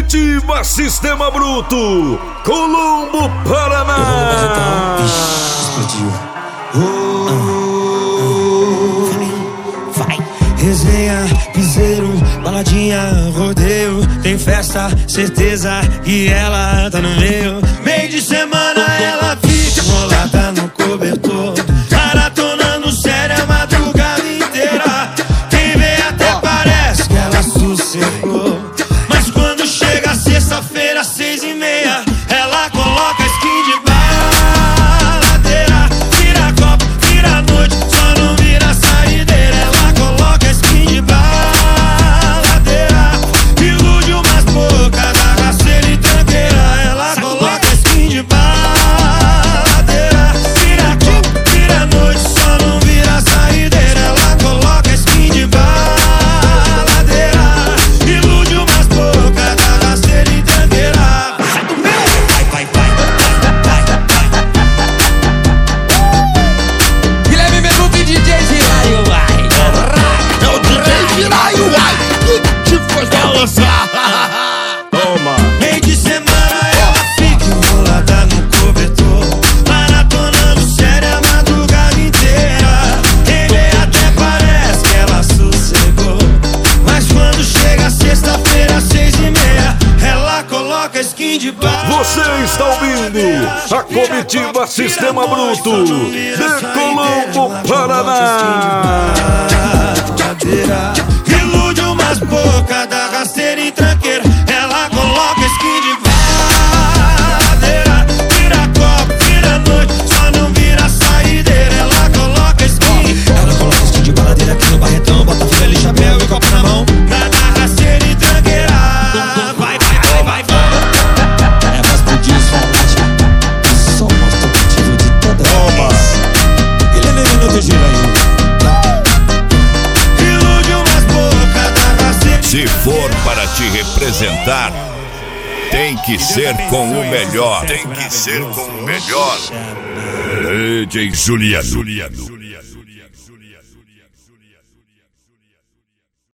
Comitiva Sistema Bruto, Colombo, Paraná. Explodiu. Vai. Resenha, piseiro, baladinha, rodeio. Tem festa, certeza que ela tá no meio. Meio de semana ela fica enrolada no cobertor, maratonando séria a madrugada inteira. Quem vê até parece que ela sossegou, mas quando chega sexta-feira, 6h30, ela coloca skin de baladeira. Vira copo, vira noite, só não vira saideira. Ela coloca skin de baladeira, ilude umas bocas da rasteira e tranqueira. Ela coloca skin de baladeira, vira copo, vira noite, só não vira saideira. Ela coloca skin de baladeira, ilude umas bocas da rasteira e tranqueira. Vai, vai, vai, vai, vai. Guilherme Menudo e DJ Giraio, vai. É o DJ Giraio, vai. Que foi balançar. Toma. Meio de semana ela fica enrolada no cobertor, maratonando séria a madrugada inteira. Quem vê até parece que ela sossegou, mas quando chega sexta-feira, 6h30, ela coloca skin de bala. Você está ouvindo a Comitiva Sistema Bruto de Colombo, Paraná. Ilude umas bocas da rasteira e tranqueira. Ela coloca skin de baladeira, vira copo, vira noite, só não vira saideira. Ela coloca skin de baladeira aqui no Barretão, bota fila ali, chapéu e copo na mão, da rasteira e tranqueira. Vai, vai, vai, vai, vai. É mais por desvalagem, só mostra o motivo de toda vez. Ele é Menudo e Giraio. Ilude umas bocas da rasteira. Se for para te representar, tem que ser com o melhor. Tem que ser com o melhor. DJ Juliano.